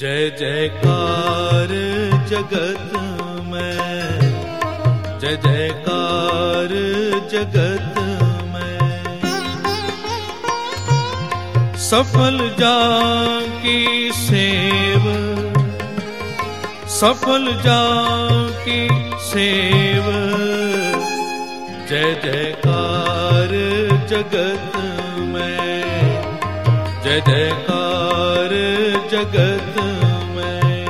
जय जयकार जगत में, जय जयकार जगत में। सफल जाकी सेव, सफल जाकी सेव। जय जयकार जगत में, जय जयकार जगत में।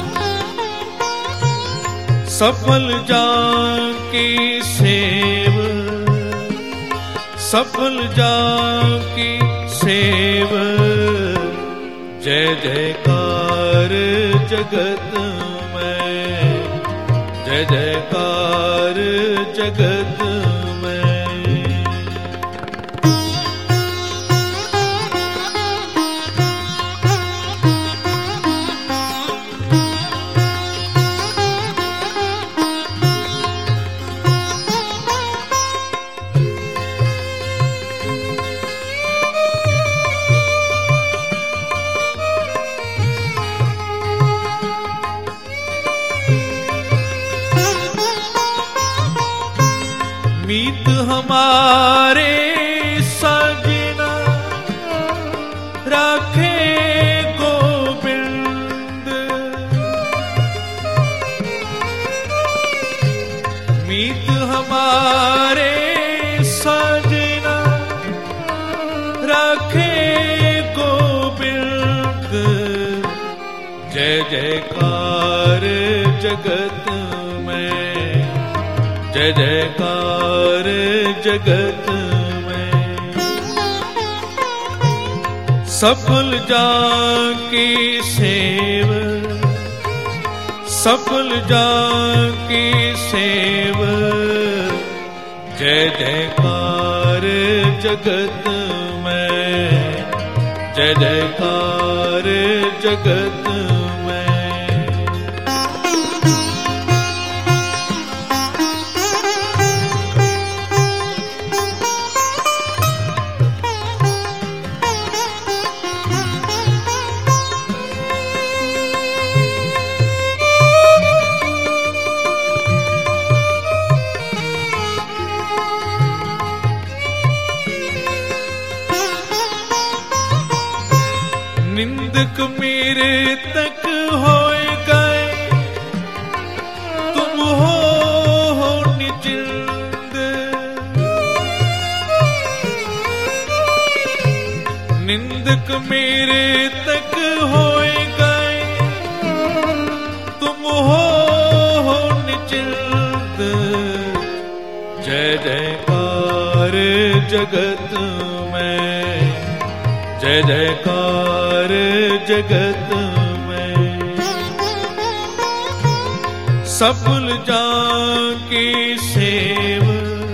सफल जाकी सेव, सफल जाकी सेव। जय जयकार जगत में, जय जयकार जगत में। मीत हमारे सजना राखे गोविंद। मीत हमारे सजना राखे गोविंद। जय जयकार जगत में, जय जयकार जगत में। सफल जाकी सेव, सफल जाकी सेव। जय जयकार जगत में, जय जयकार जगत में। निंदक मेरे तक होए गए, तुम हो निजिंद। निंदक मेरे तक होए गए, तुम हो निजिंद। जय जयकार जगत में, जय जयकार जगत में। सफल जाकी सेव,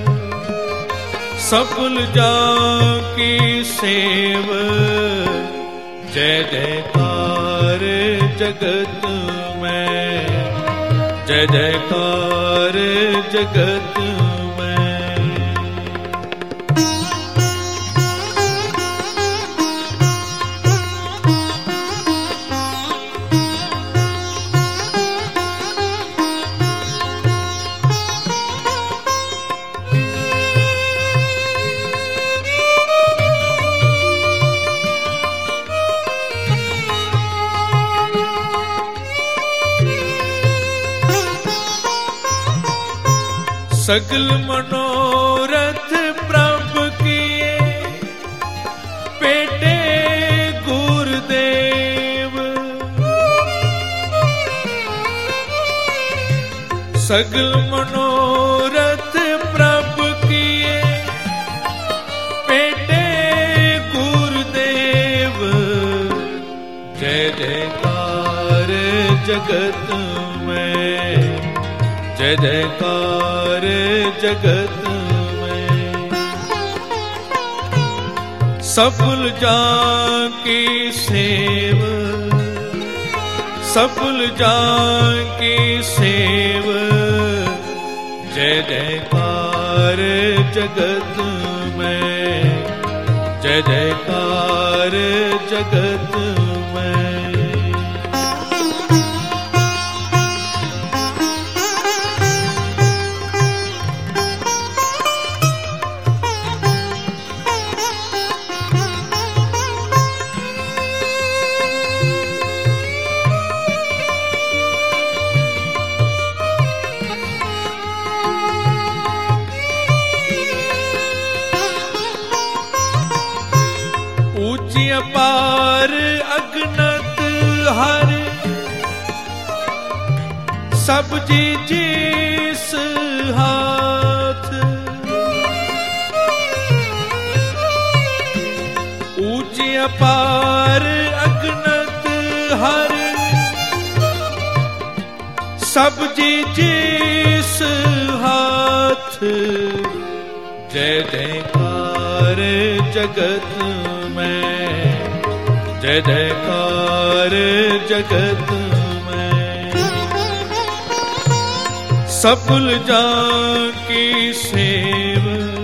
सफल जाकी सेव। जय जयकार जगत में, जय जयकार जगत में। सगल मनोरथ प्रभु किए बेटे गुरुदेव। सगल मनोरथ प्रभु किए बेटे गुरुदेव। जय जयकार जगत में, जय जयकार जगत में। सफल जाकी सेव, सफल जाकी सेव। जय जयकार जगत में, जय जयकार जगत में। सब जी जिस हाथ, ऊंच अपार अगनत हर, सब जी जिस हाथ। जय जयकार जगत में, जय जयकार जगत में। सफल जान की सेव,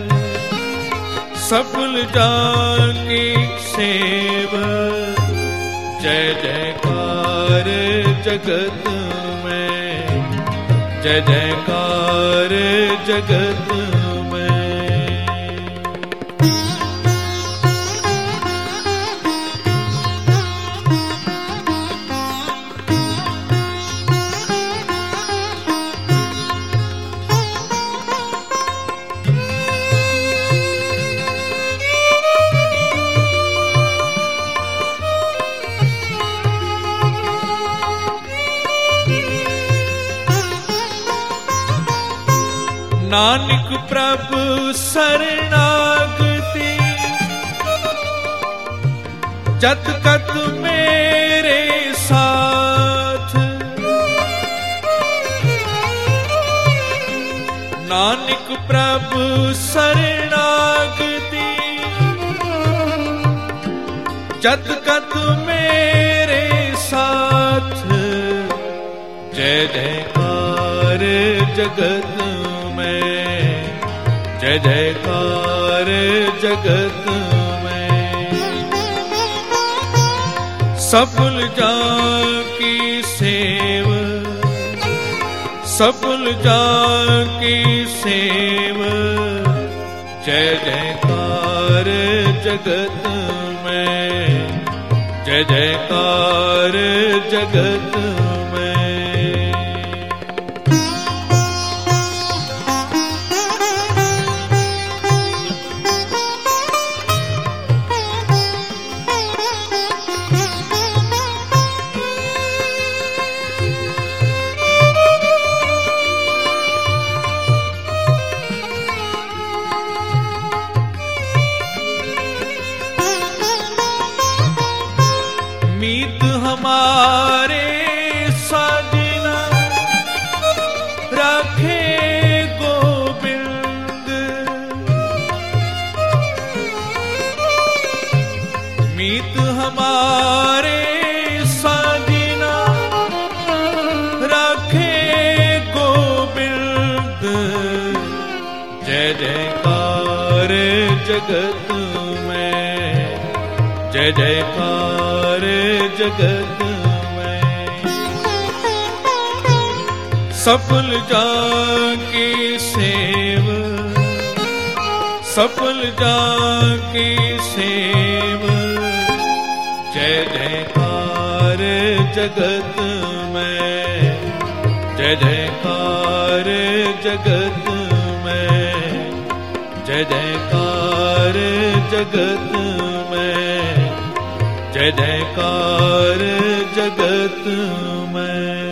सफल जान की सेव। जय जयकार जगत में, जय जयकार जगत में। नानक प्रभु शरणागति, जत कत मेरे साथ। नानक प्रभु शरणागति, जत कत मेरे साथ। जय जयकार जगत में, जय जयकार जगत में। सफल जान की सेव, सफल जान की सेव। जय जयकार जगत में, जय जयकार जगत में। मीत हमारे साजना रखे गोविंद। मीत हमारे साजना रखे गोविंद। जय जयकार जगत में, जय जयकार जगत में। सफल जान की सेव, सफल जान की सेव। जय जयकार जगत में, जय जयकार जगत में। जय जयकार जगत में, जय जयकार जगत में।